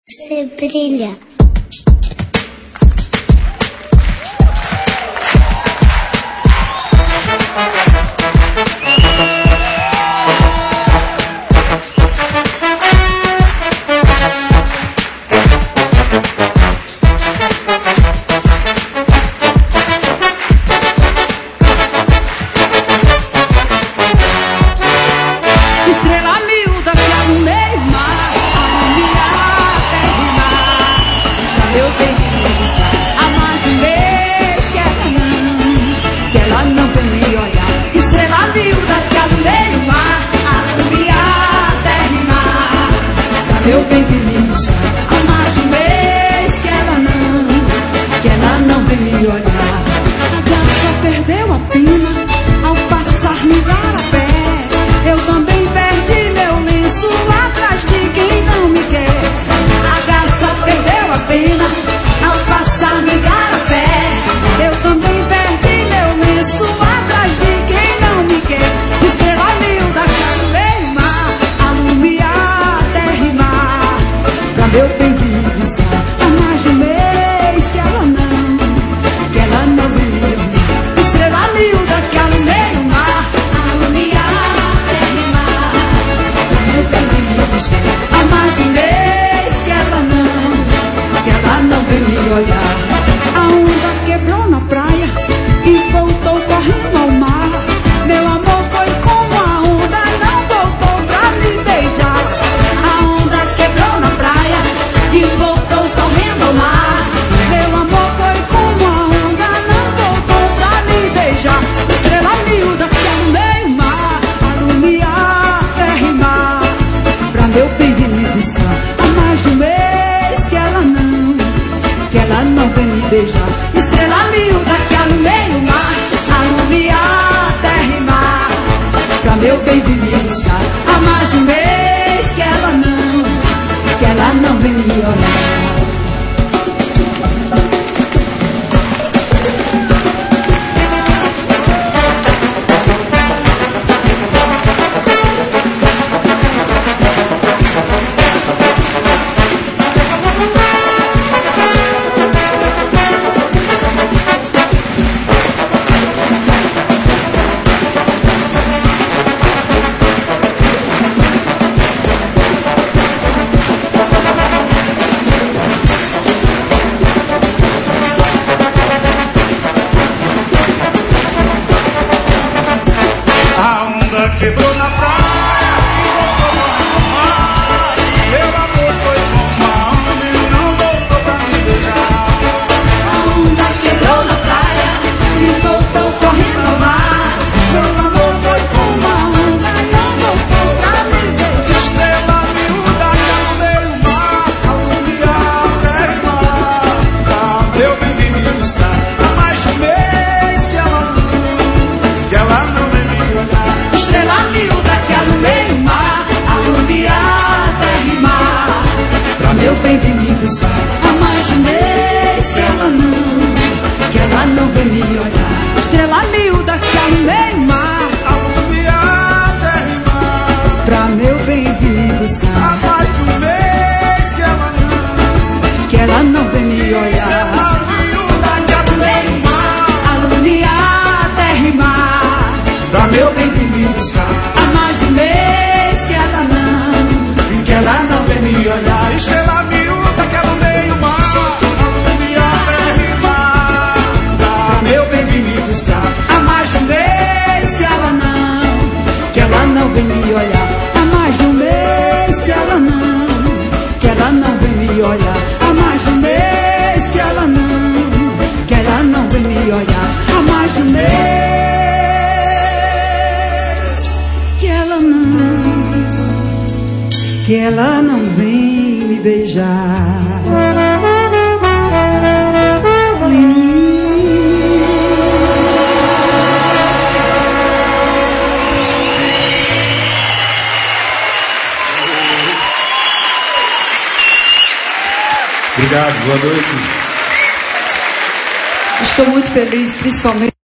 Você brilha. Estrela miúda que alumei o mar, alumiar terra e mar. Eu tenho que buscar há mais de um mês que ela não vem me olhar. Estrela miúda que alumei o mar, alumiar terra e mar. Eu tenho que me buscar há mais de um mês que ela não vem me olhar. A graça perdeu a pena ao passar no igarapé. Eu também perdi meu lenço atrás de quem não me quer. A graça perdeu a pena ao passar no igarapé. Eu também perdi meu lenço atrás de quem não me quer. Estrela miúda que alumei o mar, alumiar terra e mar. Pra meu bem me buscar há mais de um mês que ela não veio. Estrela miúda que alumei o mar, alumiar há mais de um mês que ela não vem me olhar. A onda quebrou na praia e voltou correndo ao mar. Meu amor foi como a onda, não voltou pra me beijar. A onda quebrou na praia e voltou correndo ao mar. Meu amor foi como a onda, não voltou pra me beijar. Estrela miúda que alumei o mar, alumiar terra e mar. Pra meu bem vir me buscar há mais de um mês que ela não vem me beijar. Estrela miúda que alumei o mar, alumiar terra e mar. Pra meu bem vir me buscar há mais de um mês que ela não vem me olhar. Quebrou na praia e voltou no mar. Meu amor foi como a onda e não voltou pra me beijar. A onda quebrou na praia e voltou correndo ao mar. Meu amor foi como a onda e não voltou pra me beijar. Estrela miúda que alumei o mar, alumiar terra e mar. Pra meu bem vir me buscar há mais de um mês que ela não vem me olhar. Estrela miúda que alumei o mar, alumiar terra e mar. Pra meu bem vir me buscar há mais de um mês que ela não vem me olhar. Estrela miúda que alumei o mar, Alumiar terra e mar. pra meu bem vir me buscar Há mais de um mês que ela não vem me olhar. Estrela miúda que alumei o mar, Alumiar terra e mar. pra meu bem vir me buscar Há mais de um mês que ela não vem me olhar. Estrela miúda que alumei o mar, alumiar terra e mar. Pra meu bem vir me buscar há mais de um mês que ela não vem me olhar. Há mais de um mês que ela não vem me olhar. Há mais de um mês que ela não vem me olhar. Há mais de um mês que ela não vem me beijar. Obrigado, boa noite. Estou muito feliz, principalmente